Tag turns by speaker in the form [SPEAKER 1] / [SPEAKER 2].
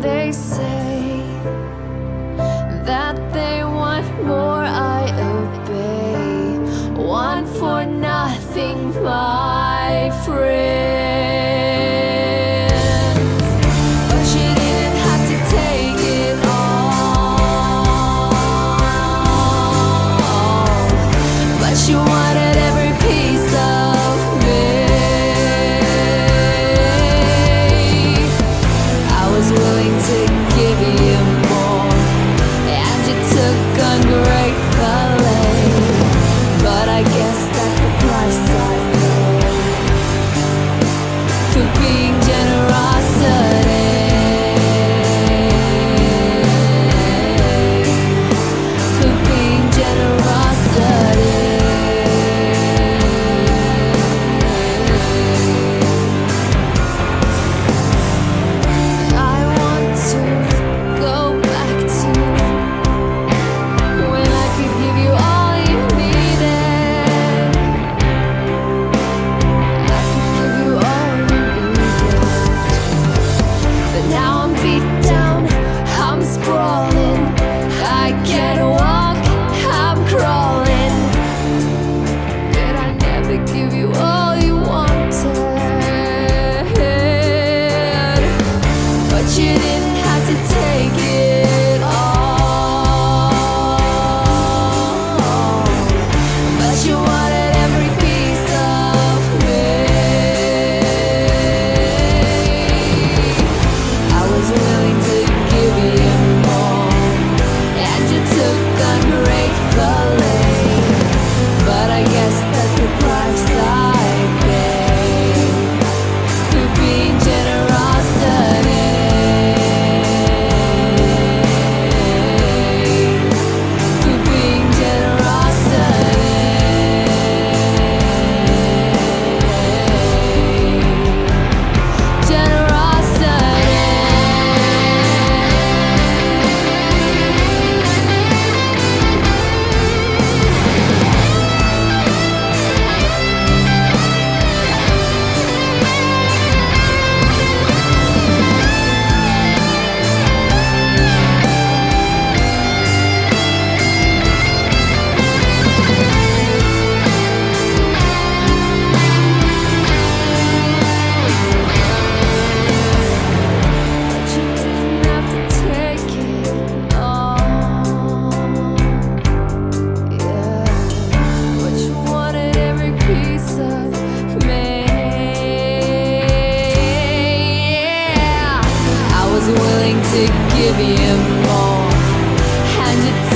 [SPEAKER 1] they say that they want more, I obey. One for nothing, my friends. But you didn't have to take it all. But you wanted every piece of me. I was willing to give you more, and you took ungratefully. But I guess that's the price I pay for being generosity. For being generosity. I want to go back to when I could give you all you needed. I could give you all you needed. But now I'm beat down, I'm sprawling. I can't walk, I'm crawling. Did I never give you all you wanted? But you didn't have to take it all. But you wanted every piece of me. I was willing to give you more, and you took ungratefully. But I guess that's the price I pay for being generosity. For being generosity. But you didn't have to take it all. Yeah, but you wanted every piece of me. Yeah, I was willing to give you more, and you